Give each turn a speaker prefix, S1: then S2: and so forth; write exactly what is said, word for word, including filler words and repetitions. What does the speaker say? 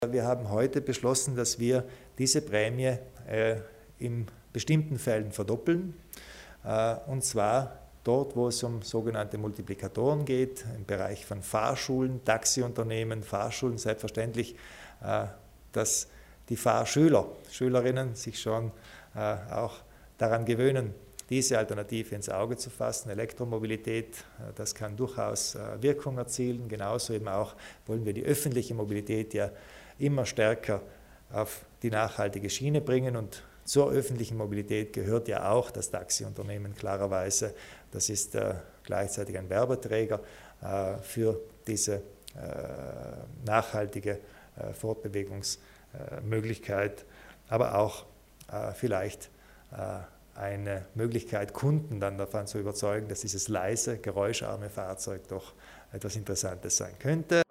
S1: Wir haben heute beschlossen, dass wir diese Prämie äh, in bestimmten Fällen verdoppeln, äh, und zwar dort, wo es um sogenannte Multiplikatoren geht, im Bereich von Fahrschulen, Taxiunternehmen, Fahrschulen, selbstverständlich, äh, dass die Fahrschüler, Schülerinnen sich schon äh, auch daran gewöhnen, diese Alternative ins Auge zu fassen. Elektromobilität, das kann durchaus Wirkung erzielen. Genauso eben auch wollen wir die öffentliche Mobilität ja immer stärker auf die nachhaltige Schiene bringen. Und zur öffentlichen Mobilität gehört ja auch das Taxiunternehmen klarerweise. Das ist äh, gleichzeitig ein Werbeträger äh, für diese äh, nachhaltige äh, Fortbewegungsmöglichkeit, aber auch äh, vielleicht äh, eine Möglichkeit, Kunden dann davon zu überzeugen, dass dieses leise, geräuscharme Fahrzeug doch etwas Interessantes sein könnte.